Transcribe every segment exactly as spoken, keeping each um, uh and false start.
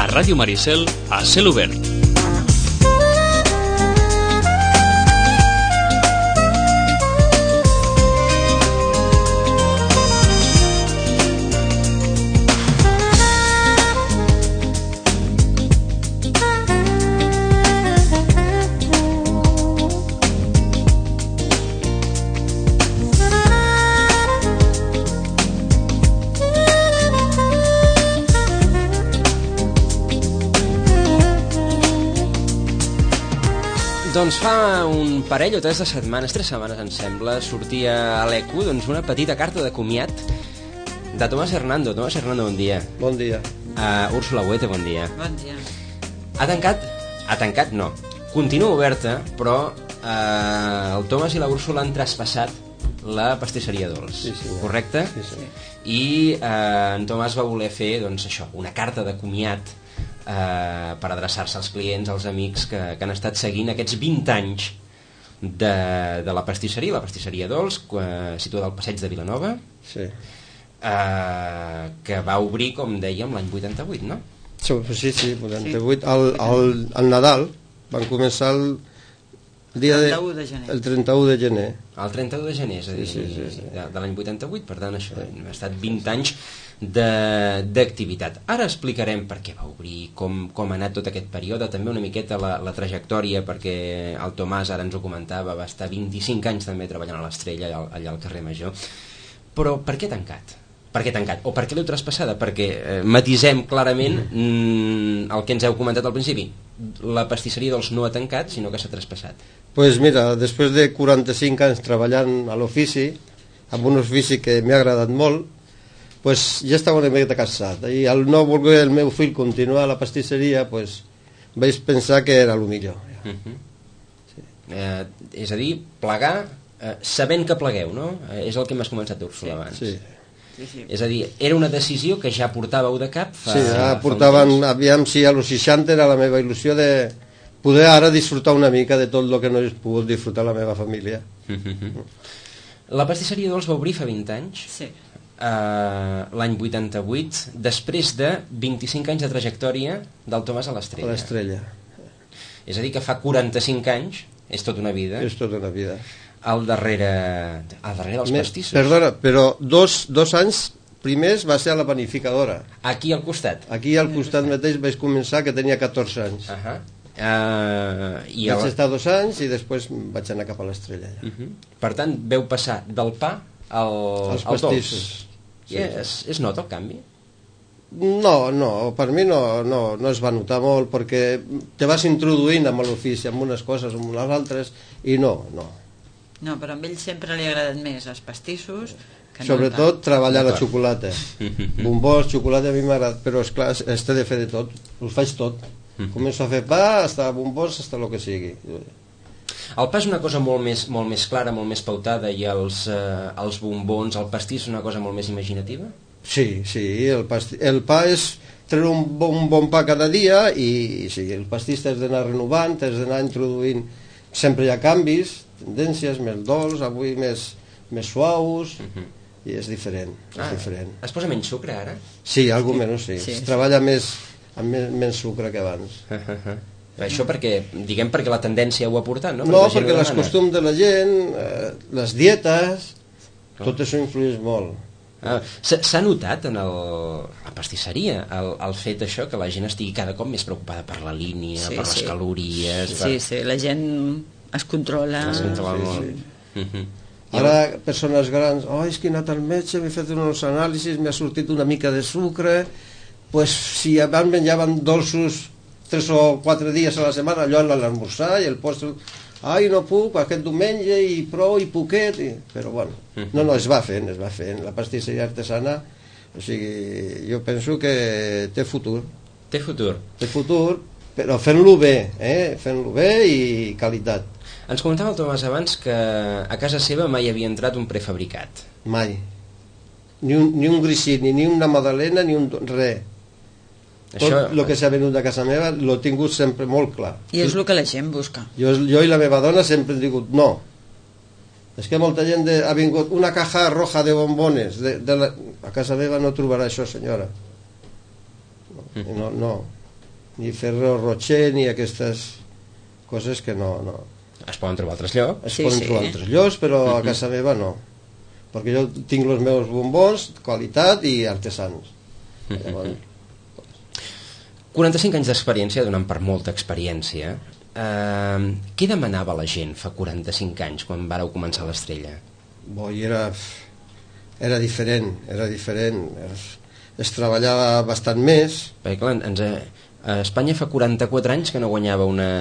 A Ràdio Maricel, a cel obert. Doncs fa un parell o tres de setmanes, tres setmanes em sembla, sortia a l'E Q doncs, una petita carta de comiat de Tomàs Hernando. Tomàs Hernando, bon dia. Bon dia. Uh, Úrsula Huete, bon dia. Bon dia. Ha tancat? Ha tancat, no. Continua oberta, però uh, el Tomàs i la Úrsula han traspassat la pastisseria Dols, sí, sí, correcte? Sí, sí. I uh, en Tomàs va voler fer doncs, això, una carta de comiat Uh, per adreçar-se als clients, als amics que, que han estat seguint aquests vint anys de, de la pastisseria, la pastisseria Dols, uh, situada al passeig de Vilanova, sí. uh, que va obrir, com dèiem, l'any vuitanta-vuit, no? Sí, sí, vuitanta-vuit. Al, al, al Nadal van començar el dia de, trenta-u de gener. El trenta-u de gener. El trenta-u de gener, és a dir, sí, sí, sí. de, de l'any vuitanta-vuit, per tant, això ha estat vint anys d'activitat. Ara explicarem per què va obrir, com, com ha anat tot aquest període, també una miqueta la, la trajectòria, perquè el Tomàs ara ens ho comentava, va estar vint-i-cinc anys també treballant a l'Estrella, allà, allà al carrer Major. Però per què tancat? Per què tancat? O per què l'heu traspassada? Perquè eh, matisem clarament mm, el que ens heu comentat al principi. La pastisseria Dols no ha tancat, sinó que s'ha traspassat. Pues mira, després de quaranta-cinc anys treballant a l'ofici, amb un ofici que m'ha agradat molt, pues ja estava una miqueta cansat, i al no voler el meu fill continuar a la pastisseria, pues vaig pensar que era el millor. Uh -huh. Sí. Eh, és a dir, plegar eh, sabent que plegueu, no? Eh, és el que m'has començat, Úrsula, abans. Sí. Sí, sí. És a dir, era una decisió que ja portàveu de cap fa, sí, ja fa portaven, aviam si a los seixanta era la meva il·lusió de poder ara disfrutar una mica de tot el que no he pogut disfrutar la meva família. Uh -huh. La pastisseria Dols va obrir fa vint anys, Sí. Uh, l'any vuitanta-vuit, després de vint-i-cinc anys de trajectòria del Tomàs a l'Estrella. A l'Estrella. És a dir, que fa quaranta-cinc anys, és tota una vida, És tota una vida. al darrere, al darrere dels Me, pastissos. Perdona, però dos, dos anys primers va ser a la panificadora. Aquí al costat. Aquí al costat mateix vaig començar, que tenia catorze anys. Uh -huh. uh, i Vaig el... estar dos anys i després vaig anar cap a l'Estrella. Ja. Uh -huh. Per tant, veu passar del pa al, Els al pastissos. dolç. Sí, es, es nota el canvi? No, no, per mi no, no, no es va notar molt, perquè te vas introduint amb l'ofici, amb unes coses, amb unes altres, i no, no. No, però a ell sempre li ha agradat més els pastissos que no Sobretot el treballar la xocolata. Bombons, xocolata, a mi m'agrada, però esclar, es té de fer de tot, ho faig tot. Començo a fer pa, hasta bombons, hasta el que sigui. El pa és una cosa molt més, molt més clara, molt més pautada, i els, eh, els bombons, el pastís és una cosa molt més imaginativa? Sí, sí, el, pasti... el pa és treure un bon, un bon pa cada dia, i sí, el pastís t'has d'anar renovant, t'has d'anar introduint, sempre hi ha canvis, tendències, més dolç, avui més, més suaus, uh -huh. i és diferent, és ah, diferent. Es posa menys sucre ara? Sí, algo menys sí, sí, es sí. treballa més, amb més, menys sucre que abans. Uh -huh. Això perquè, diguem, perquè la tendència ho ha portat, no? No, perquè els costums de la gent, eh, les dietes, oh. tot això influeix molt. Ah, s'ha notat en el, la pastisseria el, el fet això, que la gent estigui cada cop més preocupada per la línia, Sí, per sí. les calories... Sí, per... sí, la gent es controla. Es controla Sí, molt. sí. Uh -huh. Ara, persones grans, oh, és que he anat al metge, m'he fet uns anàlisis, m'ha sortit una mica de sucre, pues, si abans menjaven dolços tres o quatre dies a la setmana, allò a l'esmorzar i el postre, ai, no puc, aquest diumenge i prou i poquet, i... però bueno, no, no, es va fent, es va fent, la pastisseria artesana, o sigui, jo penso que té futur. Té futur. Té futur, però fent-lo bé, eh? Fent-lo bé i qualitat. Ens comentava el Tomàs abans que a casa seva mai havia entrat un prefabricat. Mai. Ni un, ni un grissini, ni una magdalena, ni un res. Tot Això... el que s'ha venut de casa meva l'he tingut sempre molt clar. I és el que la gent busca. Jo, jo i la meva dona sempre hem dit no. És que molta gent de, ha vingut una caja roja de bombones. De, de la, a casa meva no trobarà això, senyora. No, no, no. ni Ferrero Rocher, ni aquestes coses que no... no. Es poden trobar a altres llocs. Es Sí, poden sí. trobar a altres llocs, però a casa meva no. Perquè jo tinc els meus bombons, qualitat i artesans. Llavors, quaranta-cinc anys d'experiència, donant per molta experiència. Eh, què demanava la gent fa quaranta-cinc anys, quan vàreu començar l'Estrella? bo, i era, era diferent, era diferent. Es, es treballava bastant més. Perquè clar, ens, a Espanya fa quaranta-quatre anys que no guanyava una...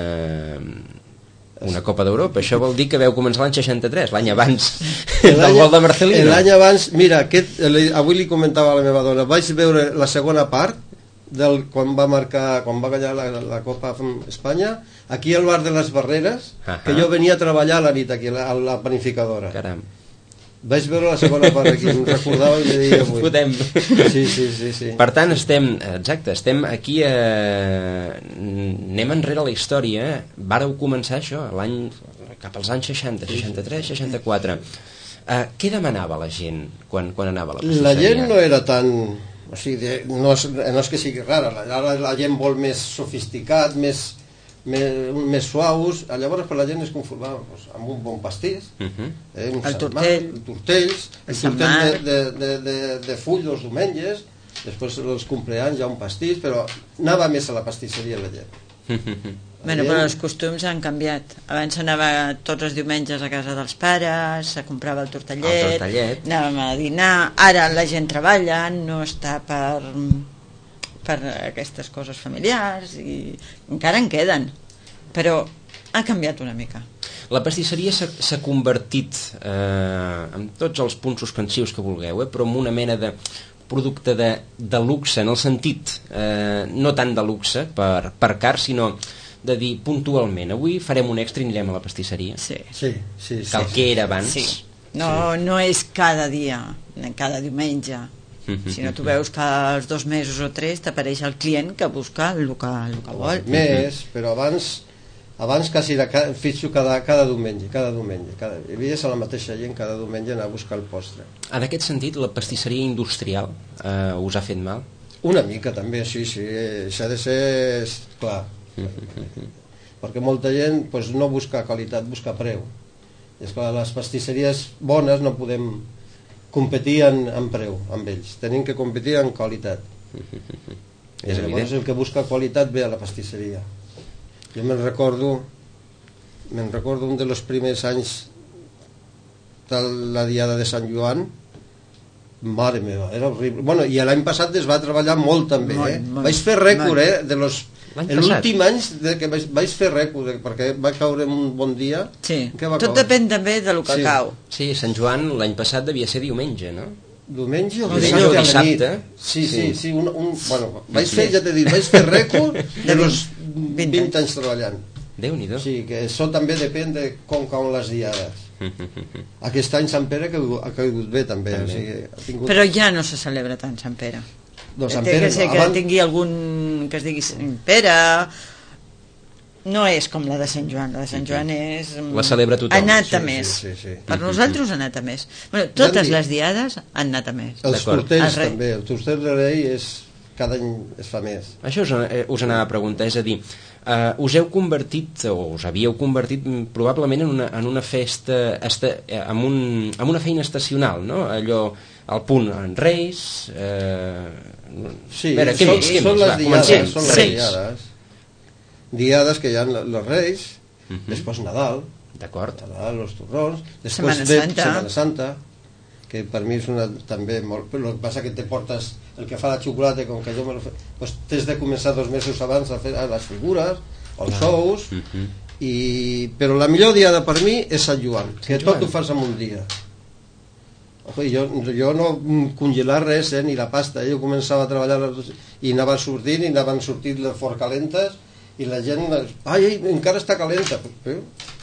una Copa d'Europa. Això vol dir que veu començar l'any seixanta-tres, l'any abans del gol de Marcelino. L'any abans, mira, aquest, avui li comentava a la meva dona, vaig veure la segona part del, quan va marcar, quan va guanyar la, la Copa Espanya, aquí al bar de les Barreres, uh -huh. que jo venia a treballar a la nit aquí, a la panificadora. Caram. Vaig veure la segona part aquí, em recordava i li deia avui. Fotem. Sí, sí, sí, sí. Per tant, estem, exacte, estem aquí, eh, anem enrere a la història, vàreu començar això, l'any, cap als anys seixanta, seixanta-tres, seixanta-quatre. Eh, què demanava la gent quan, quan anava a la pastisseria? La gent no era tan... O sigui, no és, no és que sigui rara, ara la gent vol més sofisticat, més, més, més suaus, llavors per la gent es conformava pues, amb un bon pastís, uh -huh. eh, un el Sant tortell, Marc, el tortells, el, el tortell de, de, de, de, de full els diumenges, després els compleanys ja un pastís, però anava més a la pastisseria la gent. Bueno, però els costums han canviat. Abans s'anava tots els diumenges a casa dels pares, se comprava el tortellet, El tortellet. anàvem a dinar. Ara la gent treballa, no està per, per aquestes coses familiars i encara en queden, però ha canviat una mica. La pastisseria s'ha convertit, eh, amb tots els punts suspensius que vulgueu, eh, però en una mena de producte de, de luxe, en el sentit, eh, no tant de luxe per, per car, sinó de dir puntualment, avui farem un extra i anirem a la pastisseria. Sí. Sí, sí, sí. Que el que era abans. Sí. No, no és cada dia, cada diumenge, sinó tu veus que als dos mesos o tres t'apareix el client que busca el que, el que vol. Més, però abans abans quasi era cada, fixo cada, cada diumenge, cada diumenge, cada, hi veies a la mateixa gent cada diumenge anar a buscar el postre. En aquest sentit, la pastisseria industrial eh, us ha fet mal? Una mica també, sí, sí, això ha de ser clar. Perquè molta gent pues, no busca qualitat, busca preu. I esclar, les pastisseries bones no podem competir en, en preu amb ells, tenim que competir en qualitat. I llavors el que busca qualitat ve a la pastisseria. Jo me'n recordo me'n recordo un dels primers anys de la diada de Sant Joan, mare meva, era horrible. Bueno, i l'any passat es va treballar molt també, molt, eh? molt, vaig fer rècord, molt. eh? De los, l'últim any de que vaig, vaig fer rècord, eh? Perquè va caure un bon dia. Sí, tot caure? Depèn també de lo que sí. cau. Sí, Sant Joan l'any passat devia ser diumenge, no? Diumenge o Diumenge dissabte, o a la dissabte. nit. Sí, sí, sí. Un, un, bueno, vaig fer, ja t'he dit, vaig fer rècord de los vint anys treballant. Déu-n'hi-do. Sí, que això també depèn de com cauen les diades. Aquest any Sant Pere ha caigut, ha caigut bé també, també. O sigui, ha tingut... Però ja no se celebra tant Sant Pere. No, Sant Té Pere que ser no. que Abans... tingui algun que es digui Sant Pere. No és com la de Sant Joan. La de Sant Joan és... La celebra tothom. Ha anat a Sí, més. sí, sí, sí. Per nosaltres ha anat a més. Bueno, totes les diades han anat a més. Els tortells El rei. també, el tortell de rei és... cada any es fa més. Això us, eh, us anava a preguntar, és a dir, eh, us heu convertit, o us havíeu convertit probablement en una, en una festa, esta, eh, en, un, en una feina estacional, no? Allò, al punt, en Reis... Eh, Sí, a veure, què són, més? Què són més? les Va, diades, comencem. són les Reis. diades. Diades que hi ha els Reis, uh -huh. després Nadal, D'acord. Nadal, els torrons, després Setmana ve Santa. Setmana Santa, que per mi és una, també molt... Però el que passa que te portes el que fa la xocolata, com que jo me lo fe... pues tens de començar dos mesos abans a fer les figures, els ous, uh -huh. i... però la millor diada per mi és Sant Joan, que Sant Joan. tot ho fas en un dia. Ojo, jo, jo no congelar res, eh, ni la pasta, jo començava a treballar les... i anaven sortint, i anaven sortint les fort calentes, i la gent, ai, ai encara està calenta. Eh?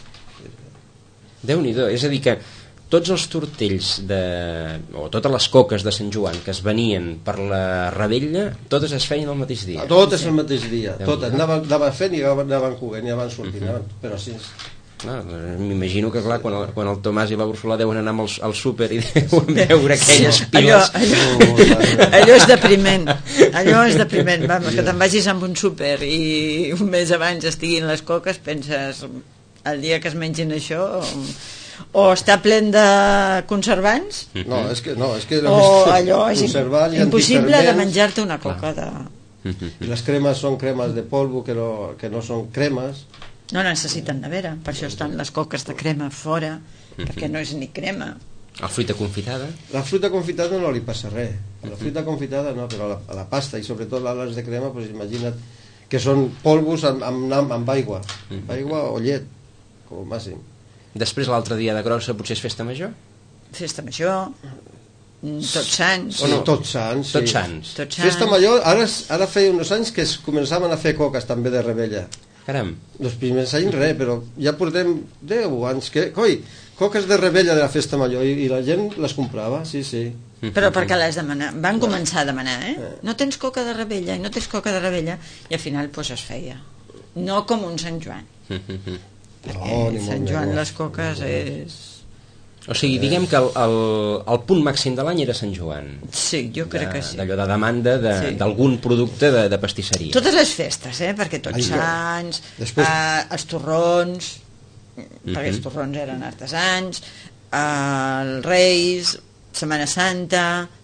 Déu-n'hi-do, és a dir que tots els tortells de, o totes les coques de Sant Joan que es venien per la Rebella, totes es feien el mateix dia. Tot és el mateix dia, Déu totes, anaven, anaven fent i anaven, anaven coguent, i anaven sortint, Uh-huh. anaven, però sí, Ah, m'imagino que clar, quan el, quan el Tomàs i la Úrsula deuen anar al, al súper i deuen veure aquelles piles allò, allò, allò és depriment allò és depriment, vamos, que te'n vagis amb un súper i un mes abans estiguin les coques, penses el dia que es mengin això o està plen de conservants no, és que, no, és que o allò és impossible de menjar-te una coca de... i les cremes són cremes de polvo que no, que no són cremes. No necessiten nevera, per això estan les coques de crema fora, mm-hmm. perquè no és ni crema. La fruita confitada? La fruita confitada no li passa res. A la fruita confitada no, però a la, a la pasta i sobretot les de crema, pues imagina't que són polvos amb, amb, amb aigua, amb aigua o llet, com a màxim. Després l'altre dia de Grossa potser és festa major? Festa major, tots sants. Sí, no, tots sants, sí. Tots sants. Tots sants. Festa major, ara, ara feia uns anys que es començaven a fer coques també de rebella. Caram. Els primers anys res, però ja portem deu anys que, coi, coques de rebella de la festa major i, i la gent les comprava, sí, sí. Però perquè les demanar, van començar a demanar, eh? No tens coca de rebella, i no tens coca de rebella, i al final pues, es feia. No com un Sant Joan. Perquè No, ni molt Sant Joan menys. les coques és... O sigui, diguem que el, el, el punt màxim de l'any era Sant Joan. Sí, jo crec que sí. D'allò de demanda d'algun de, sí. producte de, de pastisseria. Totes les festes, eh? Perquè tots Ai, sants, Després... eh, els torrons, Mm-hmm. perquè els torrons eren artesans, eh, els Reis, Setmana Santa,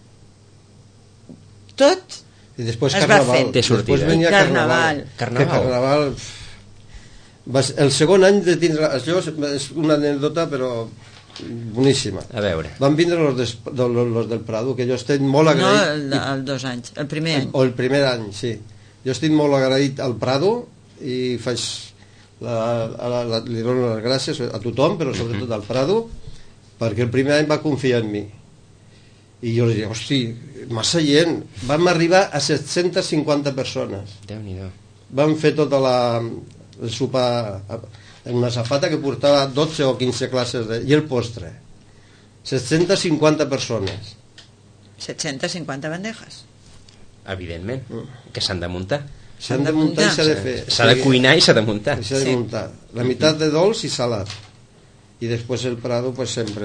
tot I després es Carnaval. va fent. Té sortida. Després venia I Carnaval. Carnaval. Carnaval. Que Carnaval... pff, va ser- el segon any de tindre... Això és- és una anècdota, però boníssima. A veure. Van vindre los, des, de, los del Prado, que jo estic molt No, agraït. el, de- el dos anys, el primer any. O el primer any, sí. Jo estic molt agraït al Prado i faig la, a la, la, li dono les gràcies a tothom, però sobretot al Prado, perquè el primer any va confiar en mi. I jo li dic, hosti, massa gent. Vam arribar a set-centes cinquanta persones. Déu-n'hi-do. Vam fer tota la, el sopar en una safata que portava dotze o quinze classes de, i el postre. set-centes cinquanta persones. set-cents cinquanta bandejas. Evidentment, que s'han de muntar. S'han de muntar i s'ha de fer. S'ha de cuinar i s'ha de muntar. I s'ha de Sí. muntar. La meitat de dolç i salat. I després el Prado, pues sempre...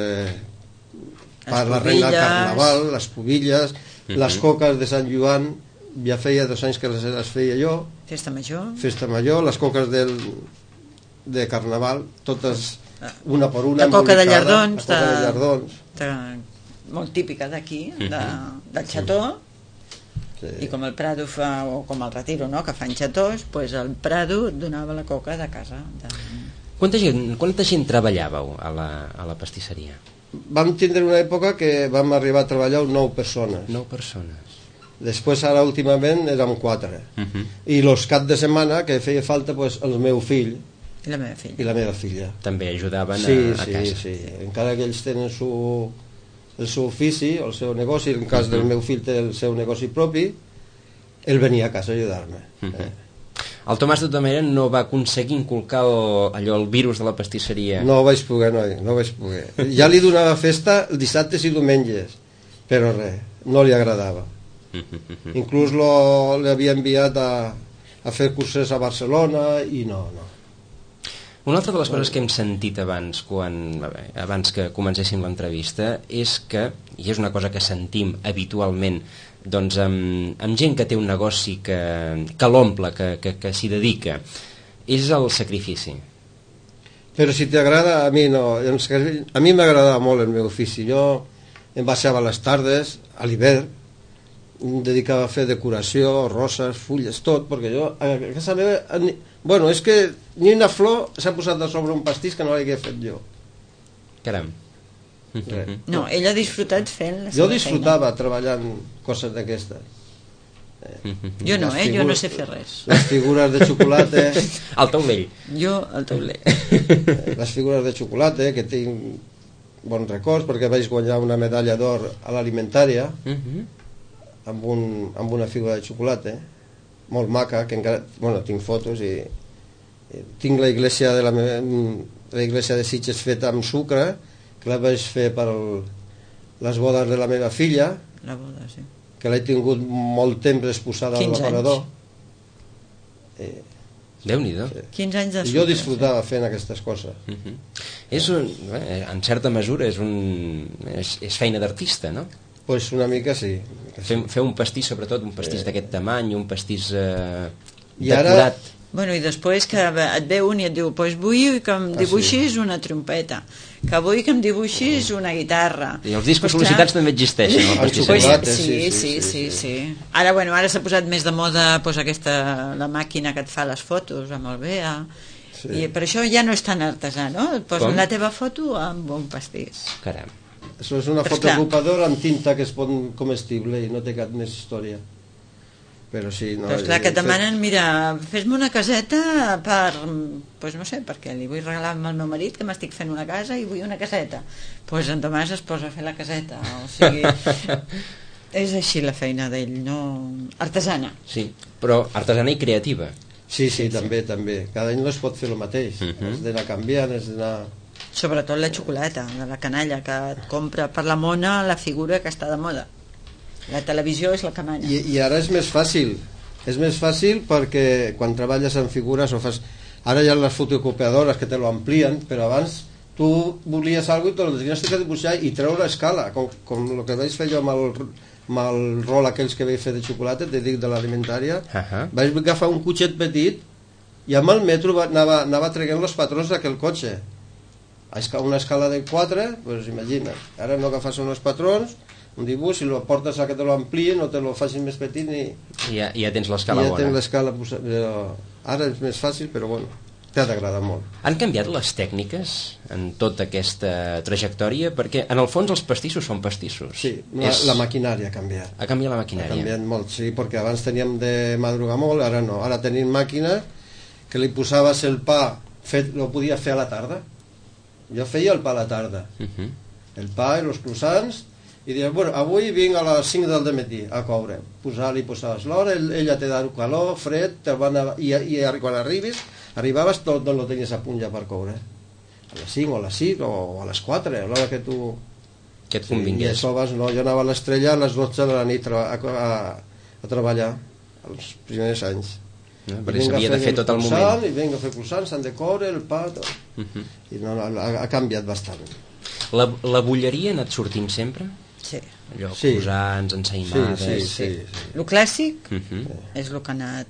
Per la reina del Carnaval, les pubilles, les coques de Sant Joan, ja feia dos anys que les, les feia jo, Festa major. festa major, les coques del, de Carnaval, totes una per una. La coca de embolicada, llardons, la coca de de- llardons. De, molt típica d'aquí, de, del xató, Sí. i com el Prado fa, o com el Retiro, no?, que fan xatós, pues el Prado donava la coca de casa. De... Quanta gent, quanta gent treballàveu a la, a la pastisseria? Vam tindre una època que vam arribar a treballar nou persones. Nou persones. Després, ara, últimament, érem quatre. Uh -huh. I els caps de setmana, que feia falta, pues, el meu fill I la meva filla. i la meva filla. També ajudaven Sí, a, a sí, casa. sí. Encara que ells tenen su, el seu ofici, el seu negoci, en el cas del meu fill té el seu negoci propi, ell venia a casa a ajudar-me. Eh? El Tomàs, de tota manera, no va aconseguir inculcar el, allò, el virus de la pastisseria. No ho vaig poder, noi, no ho vaig poder. Ja li donava festa dissabtes i diumenges, però res, no li agradava. Inclús lo, l'havia enviat a, a fer curses a Barcelona i no, no. Una altra de les coses que hem sentit abans, quan, abans que comencéssim l'entrevista, és que, i és una cosa que sentim habitualment, doncs amb, amb gent que té un negoci que, que l'omple, que, que, que s'hi dedica, és el sacrifici. Però si t'agrada, a mi no. A mi m'agradava molt el meu ofici. Jo em baixava a les tardes, a l'hivern, em dedicava a fer decoració, roses, fulles, tot, perquè jo a casa meva... Bueno, és que ni una flor s'ha posat a sobre un pastís que no l'hagués fet jo. Caram. Res. No, ell ha disfrutat fent la Jo seva disfrutava treballant coses d'aquestes. feina. Jo no, Les eh? Jo no figures- sé fer res. Les figures de xocolata, El taulell. Jo, el tauler. les figures de xocolata, que tinc bons records, perquè vaig guanyar una medalla d'or a l'alimentària, Mhm. amb, un, amb una figura de xocolata molt maca, que encara, bueno, tinc fotos i, i tinc la iglesia de la meva, la iglesia de Sitges feta amb sucre, que la vaig fer per el, les bodes de la meva filla, La boda, sí. que l'he tingut molt temps exposada al quinze aparador. anys. Eh, Déu-n'hi-do. Sí. quinze anys de I jo sucre. disfrutava fent aquestes coses. Uh -huh. És un, eh, en certa mesura és, un, és, és feina d'artista, no? Pues una mica sí. Una mica sí. Fer, fer un pastís, sobretot un pastís d'aquest tamany, un pastís eh, I ara- decorat. Bueno, i després que et ve un i et diu pues vull que em Ah, dibuixis una trompeta, que vull que em dibuixis una guitarra. I els discos Pues, clar, sol·licitats també existeixen. El Els pastís Pues, xocolates, sí, sí, sí, sí, sí. Ara, bueno, ara s'ha posat més de moda pues, aquesta, la màquina que et fa les fotos amb el B E A, Sí. i per això ja no és tan artesà, no? Et posen Com? la teva foto amb un pastís. Caram. Això és una Però esclar. fotocopiadora amb tinta que es pot comestible i no té cap més història. Però sí, no... Però esclar, que et he fet- demanen, mira, fes-me una caseta per, pues no sé, perquè li vull regalar al meu marit que m'estic fent una casa i vull una caseta. Doncs pues en Tomàs es posa a fer la caseta, o sigui... és així la feina d'ell, no... artesana. Sí, però artesana i creativa. Sí, sí, també, també. Cada any no es pot fer el mateix. Mhm. Has d'anar canviant, has d'anar... Sobretot la xocolata, de la canalla, que et compra per la mona la figura que està de moda. La televisió és la que mana. I, I ara és més fàcil. És més fàcil perquè quan treballes en figures o fas... Ara hi ha les fotocopiadores que te lo amplien, però abans tu volies alguna cosa i te lo tenies que dibuixar i treure a escala, com, com el que vaig fer jo amb el, amb el rol aquells que vaig fer de xocolata, te dic, de l'alimentària. Uh -huh. Vaig agafar un cotxet petit i amb el metro va, anava, anava traient els patrons d'aquell cotxe. A esca- una escala de quatre, pues imagina't. Ara no agafes uns patrons, un dibuix, i lo portes a que te lo amplien o te lo facin més petit i, I ja, ja tens i l'escala ja bona. tens l'escala posa- però ara és més fàcil, però bueno, t'ha d'agradar molt. Han canviat les tècniques en tota aquesta trajectòria? Perquè en el fons els pastissos són pastissos. Sí, la, És... la maquinària ha canviat. Ha canviat la Ha maquinària. canviat molt, sí, perquè abans teníem de madrugar molt, ara no. Ara tenim màquines que li posaves el pa, fet, lo podia fer a la tarda. Jo feia el pa a la tarda. Uh -huh. El pa i els croissants, i dius, bueno, avui vinc a les cinc del matí a coure. Posar-li, posaves l'hora, ell, ella te da calor, fred, te van a, i, i quan arribis, arribaves, tot no lo tenies a punt ja per coure. A les cinc o a les sis o a les quatre, a l'hora que tu... Que et Sí, I convingués. això vas, no, jo anava a l'Estrella a les dotze de la nit a, a, a treballar, els primers anys. No? I Perquè vinga s'havia de fer fer el tot el croissant, moment. I vinga a fer croissants, s'han de coure, el pa, tot. Uh -huh. I no, no, ha, ha canviat bastant. La, la bulleria ha anat sortint sempre? Sí. Allò, Sí. croissants, Sí, ensaïmades... sí, sí, sí. El clàssic Uh -huh. és el que ha anat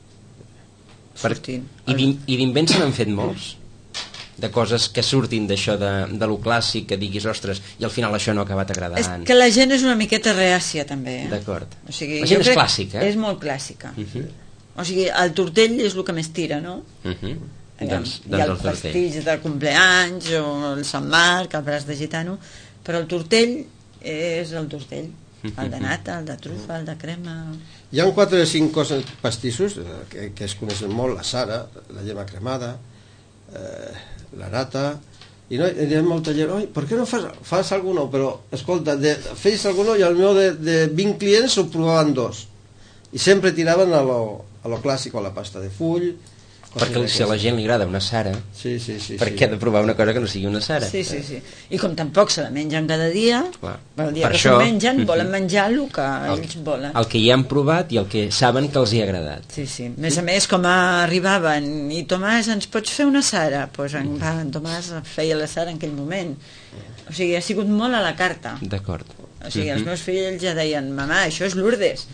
Per... sortint. I d'in- i d'invents se n'han fet molts? De coses que surtin d'això de, de lo clàssic, que diguis, ostres, i al final això no ha acabat És agradant. que la gent és una miqueta reàcia també, eh? D'acord. O sigui, La gent jo és crec- clàssica, eh? És molt clàssica. Uh -huh. O sigui, el tortell és el que més tira, no? Uh -huh. Aviam, Doncs, hi ha doncs el el tortell. pastís de compleanys o el Sant Marc, el braç de gitano, però el tortell és el tortell. El de nata, el de trufa, el de crema... Hi ha quatre o cinc coses, pastissos eh, que, que es coneixen molt, la sara, la llema cremada, eh, la nata, i no, hi ha molta gent, oi, per què no fas, fas algú nou? Però, escolta, de, fes algú nou i al meu de, de vint clients ho provaven dos. I sempre tiraven a lo, a lo clàssic, a la pasta de full... Perquè si a la gent li agrada una sara, Sí, sí, sí. per sí. què ha de provar una cosa que no sigui una sara? Sí, sí, sí. I com tampoc se la mengen cada dia, Clar. per el dia Per que això- s'ho mengen, volen Mhm. menjar el que El, ells volen. el que hi han provat i el que saben que els hi ha agradat. Sí, sí. A més a més, com arribaven, i Tomàs, ens pots fer una Sara? Doncs en, va, en Tomàs feia la Sara en aquell moment. O sigui, ha sigut molt a la carta. D'acord. O sigui, els Mhm. meus fills ja deien, mamà, això és Lourdes.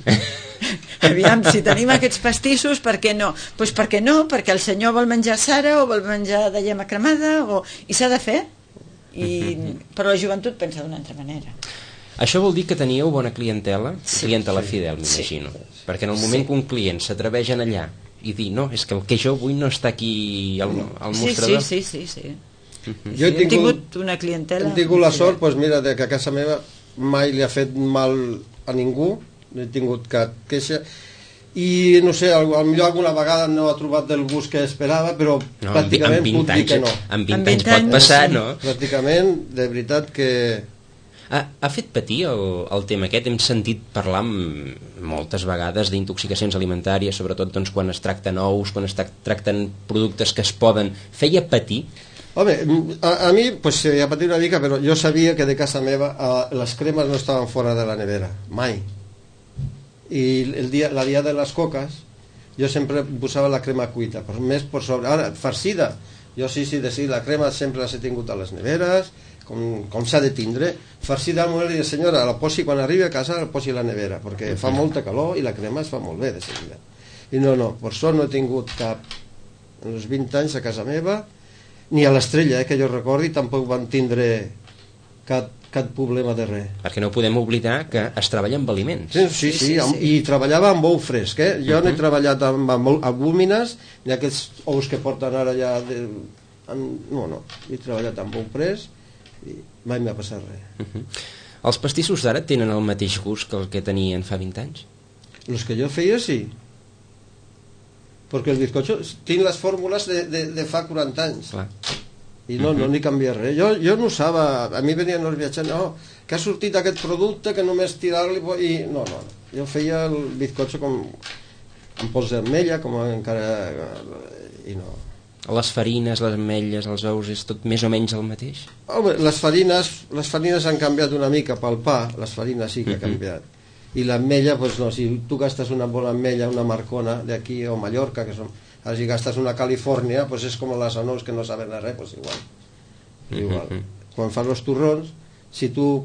Aviam, si tenim aquests pastissos, per què no? Doncs pues per què no? Perquè el senyor vol menjar Sara o vol menjar de llema cremada o... i s'ha de fer. I... Però la joventut pensa d'una altra manera. Això vol dir que teníeu bona clientela, Sí. clientela fidel, m'imagino. Perquè en el moment Sí. que un client s'atreveix a anar allà i dir, no, és que el que jo vull no està aquí al, al Sí, sí, mostrador. sí, sí, sí. Mhm. Jo he Hem tingut- tingut una clientela... Hem tingut la sort, doncs mira, de que a casa meva mai li ha fet mal a ningú, no he tingut cap queixa, i no sé, al- potser alguna vegada no ha trobat del gust que esperava, però No, amb vi- pràcticament amb vint puc dir anys, que no. amb vint Amb anys vint pot anys, passar, sí. no? Pràcticament, de veritat que... Ha, ha fet patir el, el tema aquest? Hem sentit parlar m- moltes vegades d'intoxicacions alimentàries, sobretot doncs, quan es tracten ous, quan es tra- tracten productes que es poden... Feia patir? Home, a, a mi pues, se ha patit una mica, però jo sabia que de casa meva eh, les cremes no estaven fora de la nevera, mai. I el dia, la dia de les coques, jo sempre posava la crema cuita, però més per sobre. Ara, farcida, jo sí, sí, de sí, la crema sempre l'he tingut a les neveres, com, com s'ha de tindre. Farcida al moment, senyora, la posi quan arribi a casa, la posi a la nevera, perquè fa molta calor i la crema es fa molt bé de seguida. I no, no, per sort no he tingut cap, en els vint anys a casa meva, ni a l'Estrella, eh, que jo recordi, tampoc van tindre cap, cap problema de res. Perquè no podem oblidar que es treballa amb aliments. Sí, sí, sí, sí, sí. I treballava amb ou fresc, eh? Jo uh -huh. no he treballat amb, amb albúmines, ni aquests ous que porten ara ja... De, amb, no, no, he treballat amb ou fresc i mai m'ha passat res. Uh -huh. Els pastissos d'ara tenen el mateix gust que el que tenien fa vint anys? Els que jo feia, sí. Perquè el bizcocho tinc les fórmules de, de, de fa quaranta anys. Clar. I no, uh -huh. no n'hi canvia res. Jo, jo no usava, a mi venien els viatjants, no, que ha sortit aquest producte que només tirar-li i no, no, jo feia el bizcocho com amb pols d'ametlla, com encara i no. Les farines, les ametlles, els ous, és tot més o menys el mateix? Home, les farines, les farines han canviat una mica pel pa, les farines sí que ha canviat. I l'ametlla, doncs no, si tu gastes una bona ametlla, una marcona d'aquí o Mallorca, que són, ara si gastes una Califòrnia, doncs és com les anous que no saben a res, doncs igual. Igual. Uh -huh. Quan fas els torrons, si tu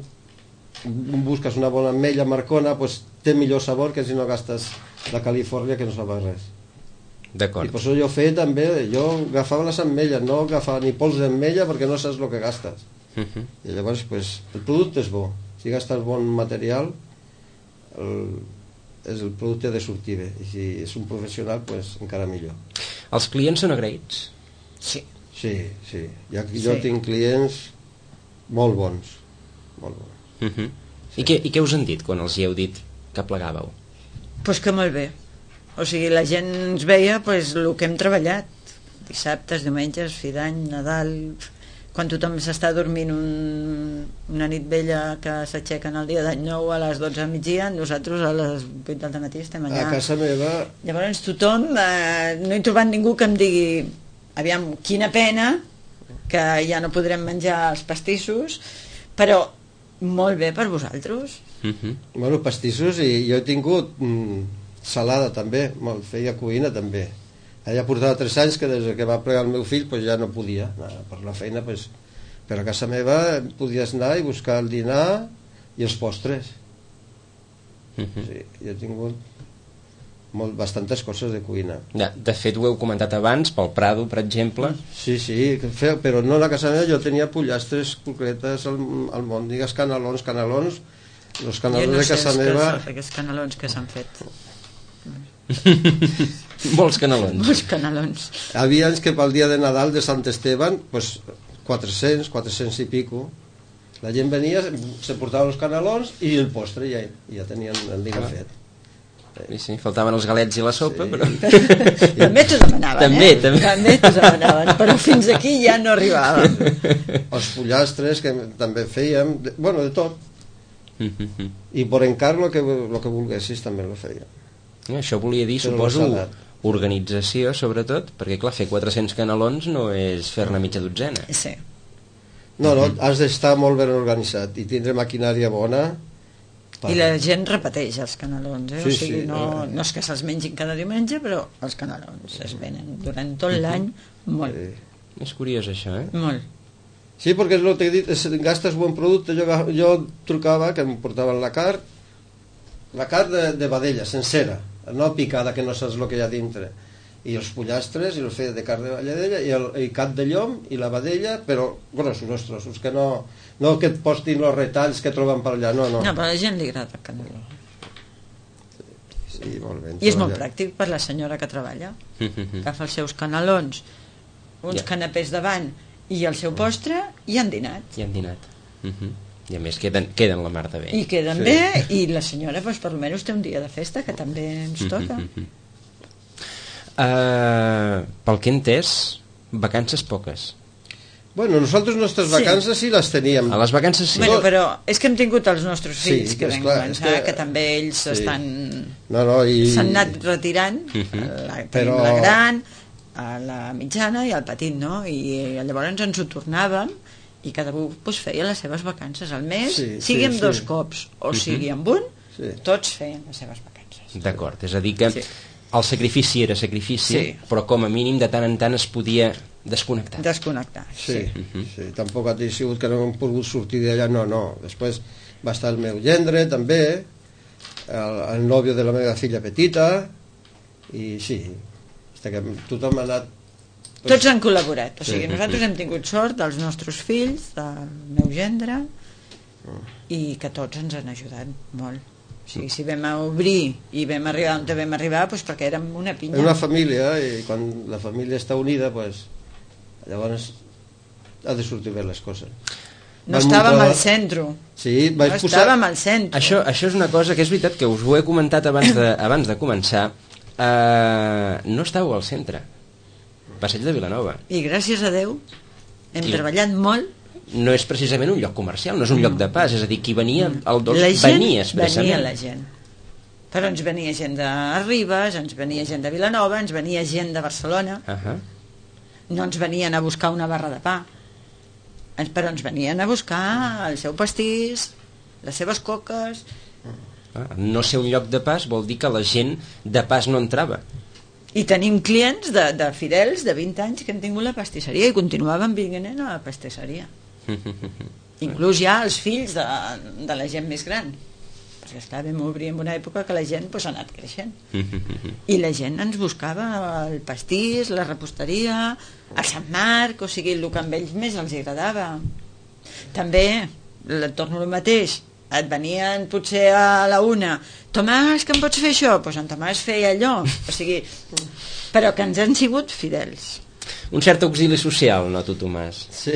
busques una bona ametlla marcona, doncs té millor sabor que si no gastes la Califòrnia, que no sap a res. D'acord. I per això jo feia també, jo agafava les ametlles, no agafava ni pols d'ametlla perquè no saps el que gastes. Uh -huh. I llavors, doncs, el producte és bo. Si gastes bon material, el, és el producte de sortir bé, i si és un professional, pues, encara millor. Els clients són agraïts? Sí. Sí, sí. Jo, jo sí. tinc clients molt bons. Molt bons. Uh -huh. sí. I, què, I què us han dit quan els hi heu dit que plegàveu? Pues que molt bé. O sigui, la gent ens veia pues, el que hem treballat. Dissabtes, diumenges, fi d'any, Nadal... Quan tothom s'està dormint un, una nit vella que s'aixequen el dia d'any nou a les dotze del migdia, nosaltres a les vuit del matí estem allà. A casa meva... Llavors tothom, eh, no he trobat ningú que em digui aviam, quina pena que ja no podrem menjar els pastissos, però molt bé per vosaltres. Uh-huh. Bueno, pastissos, i jo he tingut mm, salada també, molt, feia cuina també. Ella portava tres anys que des que va plegar el meu fill pues ja no podia anar per la feina, pues, per a casa meva podies anar i buscar el dinar i els postres. Uh-huh. Sí, jo he tingut molt, bastantes coses de cuina. Ja, de fet ho heu comentat abans, pel Prado per exemple. Sí, sí, però no a la casa meva jo tenia pollastres, concretes, al, al món, digues canelons, canelons, els canelons no de casa sé meva... Que, aquests canelons que s'han fet. Molts canelons. Molts canelons. Havia anys que pel dia de Nadal de Sant Esteban, pues, quatre-cents, quatre-cents i pico, la gent venia, se portaven els canelons i el postre, ja, ja tenien el dinar fet. Sí, sí, faltaven els galets i la sopa, sí. Però... també t'ho demanaven, també, eh? També, també t'ho demanaven, però fins aquí ja no arribàvem. Els pollastres, que també fèiem, de, bueno, de tot. I per encargo, el que, el que volguessis, també lo feia. Això volia dir, però suposo, organització, sobretot, perquè, clar, fer quatre-cents canelons no és fer-ne mitja dotzena. Sí. No, no, has d'estar molt ben organitzat i tindre maquinària bona. Per... I la gent repeteix els canelons, eh? Sí, o sigui, sí, no, eh... no és que se'ls mengin cada diumenge, però els canelons es venen durant tot l'any molt. Sí. És curiós, això, eh? Molt. Sí, perquè és el que he dit, gastes bon producte. Jo, jo trucava, que em portaven la carn, la carn de, de vedella, sencera, no picada, que no saps el que hi ha dintre, i els pollastres, i el feia de carn de vedella, i el i cap de llom, i la vedella, però grossos, els trossos, que no, no que et postin els retalls que troben per allà, no, no. No, però a la gent li agrada el caneló. Sí, sí, molt bé. I és molt pràctic per la senyora que treballa. Agafa els seus canelons, uns yeah. canapés davant, i el seu postre, i han dinat. I han dinat. Uh -huh. I a més queden, queden la mar de bé. I queden sí. bé, i la senyora pues, per almenys té un dia de festa que també ens toca. Uh, -huh. uh, pel que he entès, vacances poques. Bueno, nosaltres nostres vacances sí, sí les teníem. A les vacances sí. Bueno, però és que hem tingut els nostres fills sí, que vam clar, començar, que... que també ells sí. estan... No, no, i... s'han anat retirant, uh -huh. la, tenim però... la gran, a la mitjana i al petit, no? I llavors ens ho tornàvem i cada un pues, feia les seves vacances al mes, sí, sigui sí, amb sí. dos cops o uh -huh. sigui amb un, sí. tots feien les seves vacances. D'acord, és a dir que sí. el sacrifici era sacrifici, Sí. però com a mínim de tant en tant es podia desconnectar. Desconnectar. Sí, Sí. sí. sí. Tampoc ha sigut que no hem pogut sortir d'allà, no, no. Després va estar el meu gendre, també, el, el nòvio de la meva filla petita, i sí, hasta que tothom ha anat... Tots han col·laborat, o sigui, Sí. nosaltres hem tingut sort dels nostres fills, del meu gendre, i que tots ens han ajudat molt. O sigui, si vam a obrir i vam arribar on vam arribar, doncs perquè érem una pinya. És una família, i quan la família està unida, pues, llavors ha de sortir bé les coses. No Vam estàvem muntar- al centre. Sí, vaig No posar... estàvem al centre. Això, això és una cosa que és veritat que us ho he comentat abans de, abans de començar. Uh, no estàu al centre. Passeig de Vilanova. I gràcies a Déu hem I- treballat molt. No és precisament un lloc comercial, no és un lloc de pas, és a dir, qui venia al Dolç La gent venia expressament. venia la gent. Però ens venia gent de Ribes, ens venia gent de Vilanova, ens venia gent de Barcelona. Uh -huh. No ens venien a buscar una barra de pa, ens, però ens venien a buscar el seu pastís, les seves coques. Ah, no ser un lloc de pas vol dir que la gent de pas no entrava. I tenim clients de, de fidels de vint anys que han tingut la pastisseria i continuaven vinguent a la pastisseria. Inclús ja els fills de, de la gent més gran, perquè esclar, vam obrir en una època que la gent pues, ha anat creixent i la gent ens buscava el pastís, la reposteria, el Sant Marc, o sigui, el que a ells més els agradava. També, la- torno al mateix, et venien potser a la una, Tomàs, que em pots fer això? Doncs en Tomàs feia allò, o sigui, però que ens han sigut fidels. Un cert auxili social, noto, Tomàs. Sí.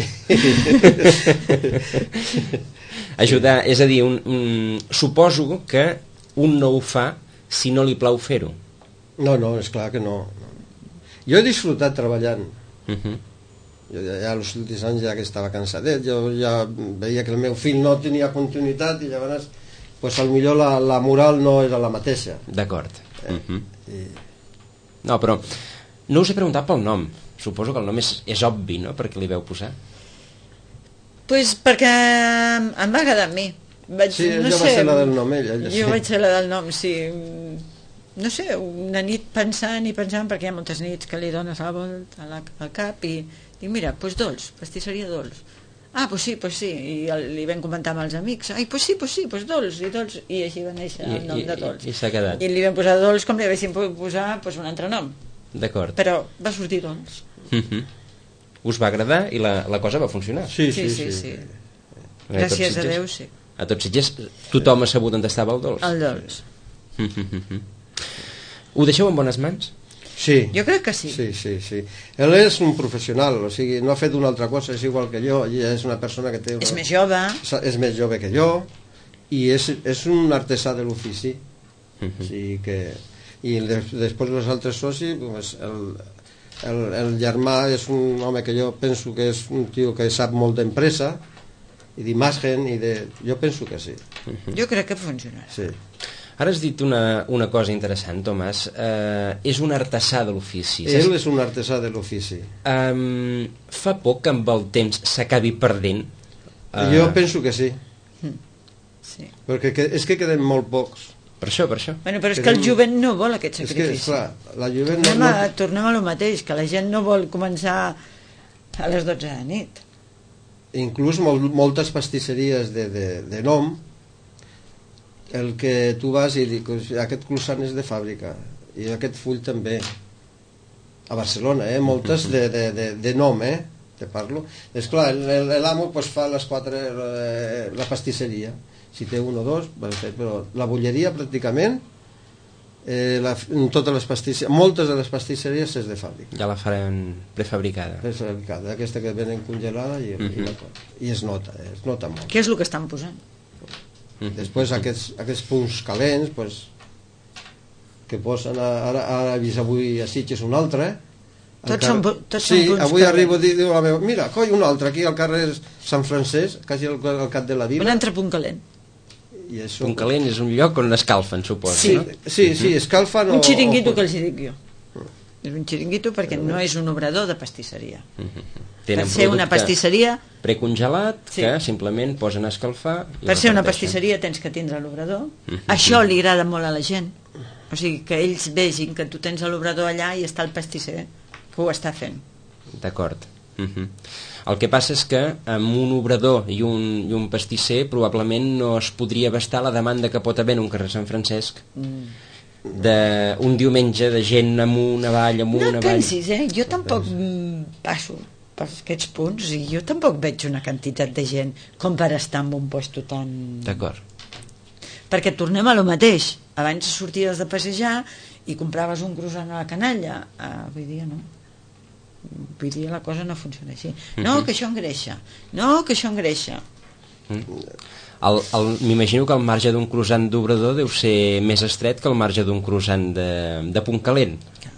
Ajudar, és a dir, un, un, suposo que un no ho fa si no li plau fer-ho. No, no, és clar que no. Jo he disfrutat treballant. Uh -huh. Jo ja, ja els últims anys ja que estava cansadet, jo ja veia que el meu fill no tenia continuïtat i llavors pues, al millor la, la moral no era la mateixa. D'acord. Eh, Uh -huh. i... No, però no us he preguntat pel nom. Suposo que el nom és, és obvi, no?, perquè li veu posar. Pues perquè em va agradar a mi. Vaig, Sí, no jo sé, va ser la del nom, ella. ella Jo sí. vaig ser la del nom, sí. No sé, una nit pensant i pensant, perquè hi ha moltes nits que li dones la volta a la, al cap i dic, mira, doncs dolç, pastisseria dolç. Ah, doncs sí, doncs sí. I el, li vam comentar amb els amics. Ai, doncs sí, doncs sí, doncs dolç, i dolç. I així va néixer el nom I, de dolç. i, i s'ha quedat. I li vam posar dolç com li haguéssim pogut posar doncs, un altre nom. D'acord. Però va sortir dolç. Uh -huh. Us va agradar i la, la cosa va funcionar. Sí, Sí, sí, sí, sí. sí. A tots Gràcies a Sitges- Déu, sí. A tots Sitges tothom ha sabut on estava el dolç. El dolç. Ho deixeu en bones mans? Sí. Jo crec que sí. Sí, sí, sí. Ell és un professional, o sigui, no ha fet una altra cosa, és igual que jo, i és una persona que té... Una... És més jove. És més jove que jo, i és, és un artesà de l'ofici. Uh O sigui que... I de, després els altres socis, pues, el, el, el germà és un home que jo penso que és un tio que sap molt d'empresa, i d'imatge, i de... Jo penso que sí. Jo crec que funcionarà. Sí. Ara has dit una, una cosa interessant, Tomàs. Eh, és un artesà de l'ofici. Ell és un artesà de l'ofici. Um, fa poc que amb el temps s'acabi perdent? Uh, Jo penso que sí, Sí. perquè que, és que queden molt pocs. Per això, per això. Bueno, però és que el jovent no vol aquest És que, sacrifici. esclar, la jovent no... Tornem a, no tornem a lo mateix, que la gent no vol començar a les dotze de nit. inclús mol, moltes pastisseries de, de, de nom, el que tu vas i dius, aquest croissant és de fàbrica, i aquest full també, a Barcelona, eh? Moltes de, de, de, de nom, eh? Te parlo. És clar, l'amo pues, fa les quatre, eh, la pastisseria, si té un o dos, però la bolleria pràcticament, eh, la, totes les pastisseries, moltes de les pastisseries és de fàbrica. Ja la faran prefabricada. Prefabricada, aquesta que venen congelada i, Mhm. i, la cosa. I es nota, eh, es nota molt. Què és el que estan posant? Després aquests, aquests punts calents pues, que posen a- ara, ara he vist avui a Sitges un altre, al Tots car- són pu- tots sí, són punts avui calents. arribo a dir, diu la meva, mira, coi un altre aquí al carrer Sant Francesc, quasi al, al cap de la Un vila, altre punt calent. i això, Un calent és un lloc on escalfen, suposo, Sí. no? sí, sí, escalfen Un o- xiringuito o- que els hi dic jo. És un xiringuito perquè no és un obrador de pastisseria. Tenen Per ser una producte pastisseria, precongelat Sí. que simplement posen a escalfar i per ser una reparteixen. pastisseria tens que tindre l'obrador. Això li agrada molt a la gent. O sigui, que ells vegin que tu tens l'obrador allà i està el pastisser que ho està fent. D'acord. Uh-huh. El que passa és que amb un obrador i un, i un pastisser probablement no es podria abastar la demanda que pot haver en un carrer Sant Francesc mm. d'un diumenge de gent amunt, avall, amunt, no avall. No pensis, eh? Jo tampoc mm, passo per aquests punts i jo tampoc veig una quantitat de gent com per estar en un puesto tan... D'acord. Perquè tornem a lo mateix. Abans sorties de passejar i compraves un croissant a la canalla. Uh, avui dia no. Avui dia la cosa no funciona així. No, que això engreixa. No, que això engreixa. Mm. M'imagino que el marge d'un croissant d'obrador deu ser més estret que el marge d'un croissant de, de punt calent.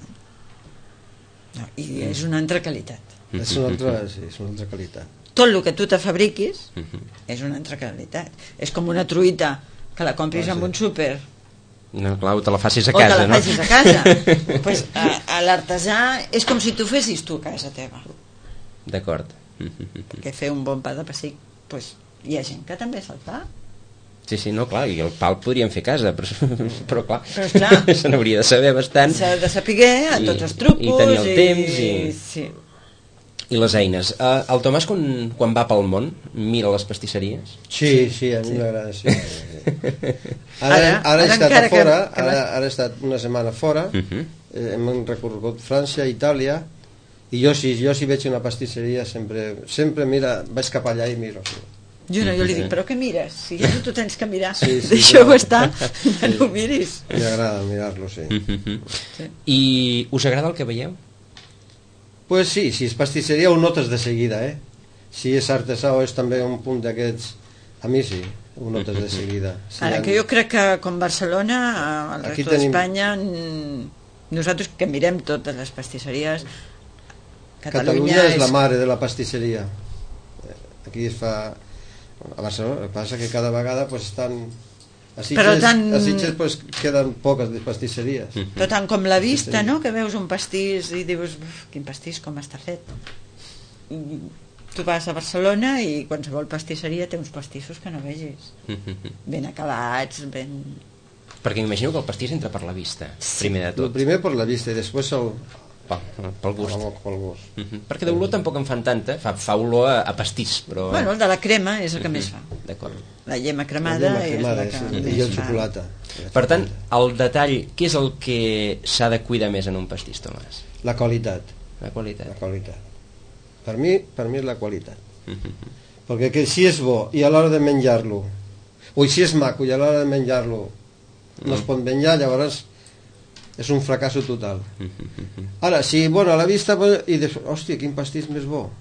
No, i és una altra qualitat. És una altra, sí, és una altra qualitat. Tot el que tu te fabriquis és una altra qualitat. És com una truita que la compris ah, sí. en un súper. No, clar, o te la facis a casa, no? O te la facis a casa. Pues a, a l'artesà és com si tu fessis tu a casa teva. D'acord. Perquè fer un bon pa de pessic, pues, hi ha gent que també se'l fa. Sí, sí, no, clar, i el pa el podríem fer a casa, però, però clar, però, clar se n'hauria de saber bastant. S'ha de saber a tots els trucos. I tenir el i, temps i... Sí. I les eines. Uh, el Tomàs, quan, quan va pel món, mira les pastisseries? Sí, sí, a mi m'agrada, sí. Ara, ara, ara he estat a fora, que, que ara, ara he estat una setmana fora, uh -huh. eh, hem recorregut França, Itàlia, i jo sí, jo sí veig una pastisseria, sempre, sempre mira, vaig cap allà i miro. Sí. Jo no, jo li dic, però què mires? Si ja no t'ho tens que mirar, sí, sí, deixa-ho però... estar, ja no ho miris. M'agrada mirar-lo, sí. Uh -huh. Sí. I us agrada el que veieu? Pues sí, si és pastisseria ho notes de seguida, eh? Si és artesà o és també un punt d'aquests, a mi sí, ho notes de seguida. Si Ara, han... que jo crec que com Barcelona, al resto tenim... d'Espanya, nosaltres que mirem totes les pastisseries, Catalunya, Catalunya és... és la mare de la pastisseria. Aquí es fa... A Barcelona, el que passa que cada vegada pues, estan... A Sitges, tan... a Sitges pues, queden poques pastisseries. Però tant com la vista, no? Que veus un pastís i dius, quin pastís, com està fet. Tu vas a Barcelona i qualsevol pastisseria té uns pastissos que no vegis. Ben acabats, ben... Perquè m'imagino que el pastís entra per la vista, sí. primer de tot. El primer per la vista i després el... Pel, pel gust. Pel, pel gust. Uh -huh. Perquè d'olor tampoc en fan tanta, fa, fa olor a, a pastís, però... Bueno, el de la crema és el que uh -huh. més fa. D'acord. La llema cremada, la llema cremada és la que és, més i el fa. xocolata. Per tant, el detall, què és el que s'ha de cuidar més en un pastís, Tomàs? La qualitat. La qualitat. La qualitat. Per mi, per mi és la qualitat. Uh -huh. Perquè que si és bo i a l'hora de menjar-lo, o si és maco i a l'hora de menjar-lo no es pot menjar, llavors és un fracàs total. Ara, si, bueno, a la vista i dius, hòstia, quin pastís més bo,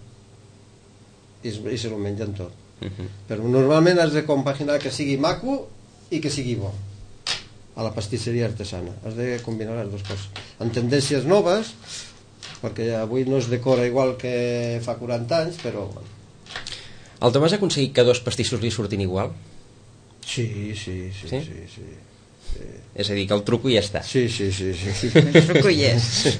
i, i se lo mengen tot. Però normalment has de compaginar que sigui maco i que sigui bo a la pastisseria artesana, has de combinar les dues coses amb tendències noves, perquè avui no es decora igual que fa quaranta anys, però bueno. El Tomàs ha aconseguit que dos pastissos li surtin igual? Sí, sí, sí, sí, sí, sí. Sí. És a dir, que el truco ja està. Sí, sí, sí, sí. El truco hi és. Sí.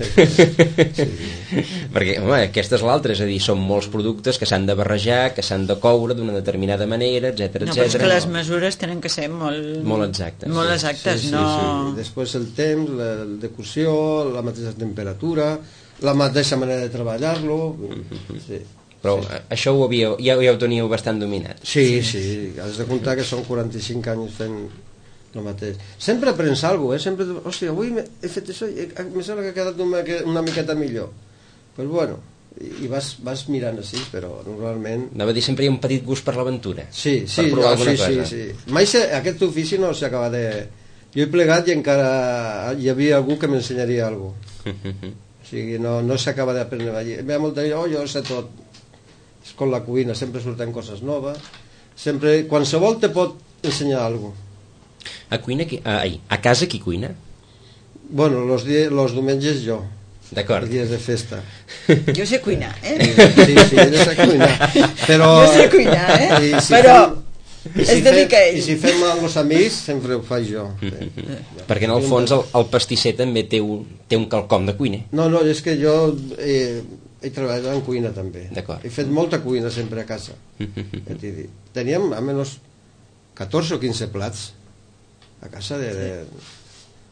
Perquè, home, aquesta és l'altra, és a dir, són molts productes que s'han de barrejar, que s'han de coure d'una determinada manera, etcètera, no, etcètera. però és que les mesures tenen que ser molt... Molt exactes. Molt exactes, sí, sí, no... Sí. Després el temps, la decocció, la mateixa temperatura, la mateixa manera de treballar-lo... Sí. Però sí. Això ho havíeu, ja, ja ho teníeu bastant dominat. Sí, sí, has de comptar que són quaranta-cinc anys fent el mateix. Sempre aprens alguna cosa, eh? Sempre, hòstia, avui he fet això i em sembla que ha quedat una, una miqueta millor. Pues bueno, i vas, vas mirant així, però normalment... Anava a dir, sempre hi ha un petit gust per l'aventura. Sí, sí, per provar no, alguna sí, cosa. sí, sí. Mai se, aquest ofici no s'acaba de... Jo he plegat i encara hi havia algú que m'ensenyaria alguna cosa. O sigui, no, no s'acaba d'aprendre allí. Hi ha molta gent, oh, jo sé tot. És com la cuina, sempre surten coses noves. Sempre, qualsevol te pot ensenyar alguna cosa. A cuina, qui, a, ai, a casa qui cuina? Bueno, los, die, los diumenges jo. D'acord. Els dies de festa. Jo sé cuinar, eh? Sí, sí, ella sé cuinar. Però... Jo sé cuinar, eh? Si però... Fem, es dedica ell. I si fem amb els amics, sempre ho faig jo. Mm-hmm. Sí. Perquè en el fons el, el pastisser també té un, té un quelcom de cuina. No, no, és que jo eh, he treballat en cuina també. D'acord. He fet molta cuina sempre a casa. Mm-hmm. Teníem almenys catorze o quinze plats a casa de... de...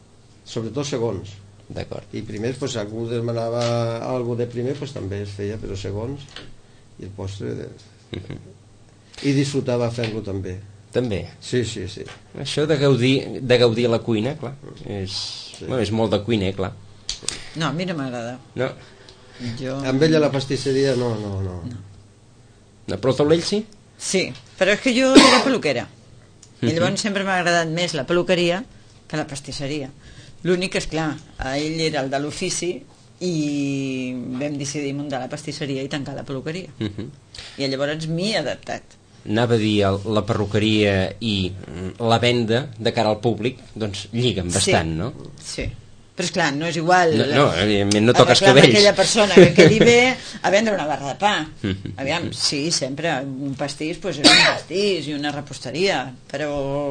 sobretot segons. D'acord. I primers, pues, algú demanava algo de primer, pues, també es feia, però segons, i el postre... De... Uh-huh. I disfrutava fer-lo també. També? Sí, sí, sí. Això de gaudir, de gaudir a la cuina, clar, és, sí. Bueno, és molt de cuiner, clar. No, a mi no m'agrada. No. Jo... Amb ella la pastisseria, no, no, no. no. no però el taulell sí? Sí, però és que jo era peluquera. I llavors sempre m'ha agradat més la peluqueria que la pastisseria. L'únic és clar, ell era el de l'ofici i vam decidir muntar la pastisseria i tancar la peluqueria. Uh -huh. I llavors m'hi he adaptat. Anava a dir el, la perruqueria i la venda de cara al públic, doncs lliguen bastant, sí, no? Sí, però és clar, no és igual. No, no, evidentment no toques cabells. Aquella persona que quedi bé a vendre una barra de pa. Aviam, sí, sempre un pastís pues, és un pastís i una reposteria, però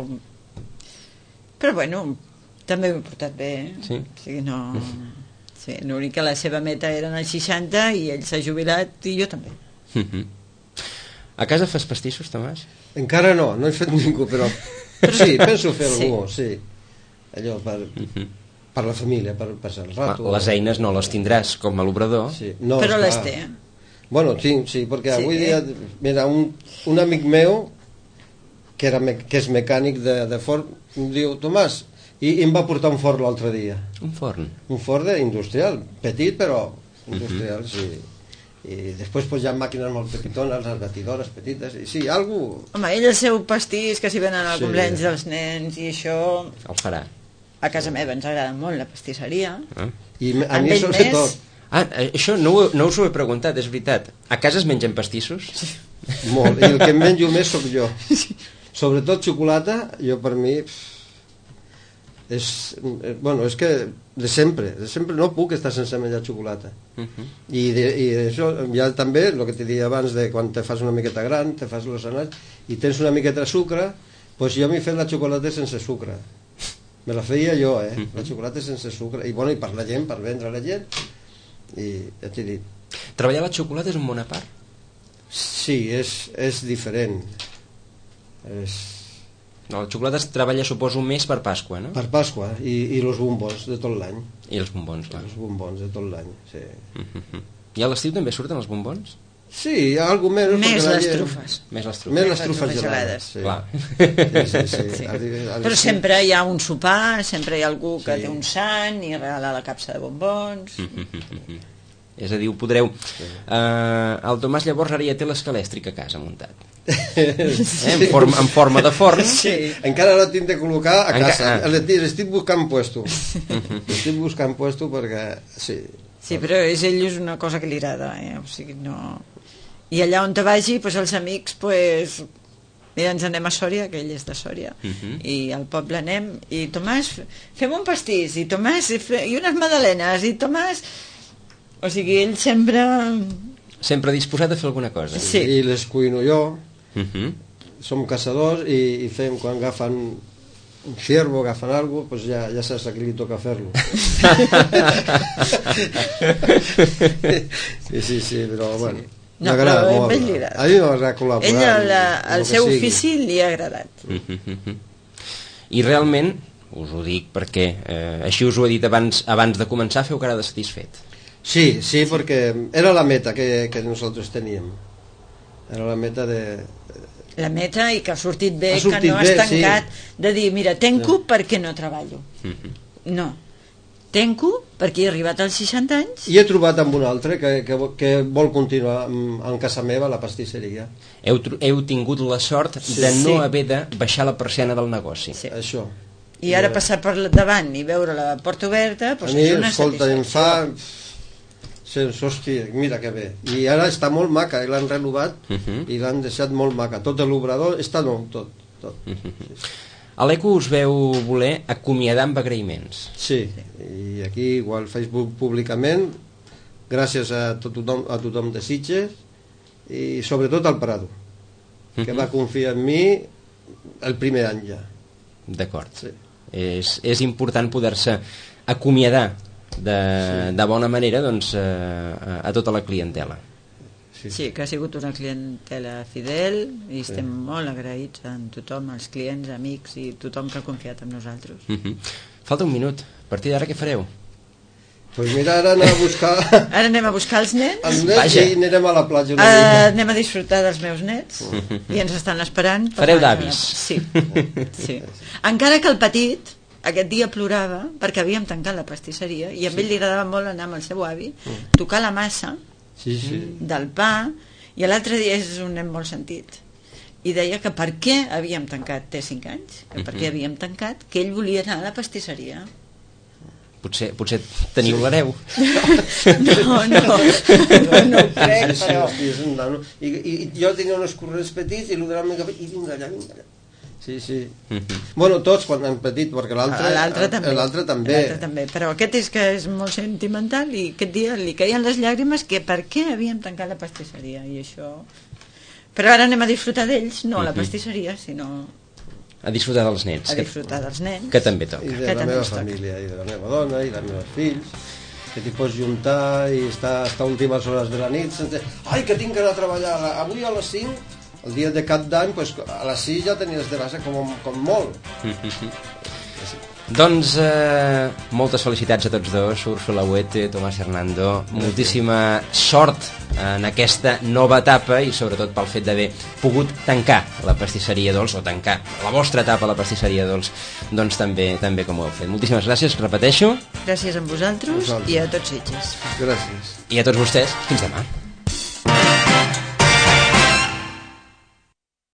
però bueno, també m'he portat bé, eh? Sí. O sigui, no... Sí, l'únic que la seva meta eren els seixanta i ell s'ha jubilat i jo també. A casa fas pastissos, Tomàs? Encara no, no he fet ningú, però, però sí, penso fer sí. algú, sí. Allò per, per la família, per passar el rato. Les eines no les tindràs com a l'obrador. Sí. No, però esclar. les té. Bueno, tinc, sí, perquè sí. avui dia, mira, un, un amic meu, que, era me, que és mecànic de, de forn, em diu, Tomàs, i, i em va portar un forn l'altre dia. Un forn? Un forn industrial, petit, però industrial, uh-huh. sí. I després pues, hi ha màquines molt petitones, les batidores petites, i sí, algú... Home, ell el seu pastís, que s'hi venen al sí. cumpleaños dels nens i això... El farà. A casa meva ens agrada molt la pastisseria. Ah. I a mi sobretot... Ah, això no, ho, no us ho he preguntat, és veritat. A casa es mengen pastissos? Sí. Molt, i el que em menjo més sóc jo. Sí. Sobretot xocolata, jo per mi... És, bueno, és que de sempre, de sempre no puc estar sense menjar xocolata. Uh-huh. I, de, i això, ja també, el que t'he dit abans, de quan te fas una miqueta gran, te fas los anats, i tens una miqueta de sucre, doncs jo m'he fet la xocolata sense sucre. Me la feia jo, eh? Uh-huh. La xocolata sense sucre. I bueno, i per la gent, per vendre a la gent, i ja t'he dit. Treballar la xocolata és un bon a part? Sí, és, és diferent. És... No, la xocolata es treballa, suposo, més per Pasqua, no? Per Pasqua, i, i els bombons de tot l'any. I els bombons, clar. Els bombons de tot l'any, sí. Uh-huh. I a l'estiu també surten els bombons? Sí, hi ha alguna cosa més. Més les gent... trufes. Més les trufes. Més les trufes gelades. Sí. Clar. Sí, sí, sí. Sí. Arri, arri, Però sempre hi ha un sopar, sempre hi ha algú que sí. té un sant i regala la capsa de bombons. Uh-huh. És a dir, ho podreu... Sí. Uh, el Tomàs llavors ara ja té l'escalèstric a casa muntat. Sí. Eh, en, forma, en forma de forn. Sí. Encara no tinc de col·locar a Enca... casa. Ah. Estic buscant puesto. Estic buscant puesto perquè... Sí. Sí, però és ell és una cosa que li agrada, eh? O sigui, no... I allà on te vagi, pues, els amics, pues, mira, ens anem a Sòria, que ell és de Sòria, uh-huh. i al poble anem, i Tomàs, fem un pastís, i Tomàs, i unes magdalenes, i Tomàs... O sigui, ell sempre... Sempre disposat a fer alguna cosa. Sí. I les cuino jo, uh-huh. som caçadors, i, i fem, quan agafen un ciervo, agafen alguna cosa, pues ja, ja saps a qui li toca fer-lo. Sí, sí, sí, però bueno... Sí. No, però molt. ell li agrada. A mi m'agrada col·laborar. Ell, el, el seu sigui. Ofici li ha agradat. Uh-huh. I realment, us ho dic perquè eh, així us ho he dit abans, abans de començar, feu cara de satisfet. Sí, sí, perquè era la meta que, que nosaltres teníem. Era la meta de... La meta i que ha sortit bé, ha sortit que no bé, has tancat sí. De dir, mira, tenco sí. Perquè no treballo. Uh-huh. No. Tenco perquè he arribat als seixanta anys. I he trobat amb un altre que, que, que vol continuar en casa meva, la pastisseria. Heu, heu tingut la sort sí. de no sí. haver de baixar la persiana del negoci. Sí. Això. I ara passar per davant i veure la porta oberta, doncs a mi, és una escolta, em satisfacció. fa... Sents, hòstia, mira que bé. I ara està molt maca, i l'han renovat uh-huh. i l'han deixat molt maca. Tot l'obrador està nou, tot. tot. Uh-huh. Sí. A l'Eco us veu voler acomiadar amb agraïments. Sí, i aquí igual Facebook públicament, gràcies a tothom, a tothom de Sitges i sobretot al Prado, que uh-huh. va confiar en mi el primer any ja. D'acord. Sí. És, és important poder-se acomiadar de, sí. de bona manera doncs, a, a tota la clientela. Sí. Sí, que ha sigut una clientela fidel i estem sí. molt agraïts a tothom, als clients, amics i tothom que ha confiat en nosaltres. Uh-huh. Falta un minut. A partir d'ara què fareu? Pues mira, ara anem a buscar... Ara anem a buscar els nens. Els nens Vaja. i anirem a la platja una Uh, mica. anem a disfrutar dels meus nets i ens estan esperant. per Fareu anar- d'avis. Sí, sí. Encara que el petit aquest dia plorava perquè havíem tancat la pastisseria i a ell li agradava molt anar amb el seu avi, tocar la massa Sí, sí. del pa, i l'altre dia és un nen molt sentit i deia que per què havíem tancat, té cinc anys, que per què havíem tancat, que ell volia anar a la pastisseria. Potser, potser teniu l'hereu. No, no, no, no ho crec, Sí, sí, però... hosti, és un nano. I, i, i jo tenia uns corrents petits i l'Udran m'agafava i vinga allà, vinga allà. Sí, sí. Bueno, tots quan eren petits, perquè l'altre L'altre també. l'altre també. L'altre també. Però aquest és que és molt sentimental i aquest dia li caien les llàgrimes que per què havíem tancat la pastisseria i això... Però ara anem a disfrutar d'ells, no a la pastisseria, sinó A disfrutar dels nets, a que, disfrutar dels nens. que també I toca. de Que la també meva ens toca. família, i de la meva dona, i dels meus fills, que t'hi pots juntar i estar hasta últimes hores de la nit sense... Ai, que tinc que anar a treballar avui a les cinc, el dia de cap d'any, pues, a les sis ja tenies de base com, com molt. Doncs eh, moltes felicitats a tots dos, Úrsula Huete, Tomàs Hernando, moltíssima sort en aquesta nova etapa i sobretot pel fet d'haver pogut tancar la pastisseria Dols, o tancar la vostra etapa a la pastisseria Dols, doncs també també com ho heu fet. Moltíssimes gràcies, repeteixo, Gràcies a vosaltres Vosaltres. i a tots Sitges. Gràcies. i a tots vostès, fins demà.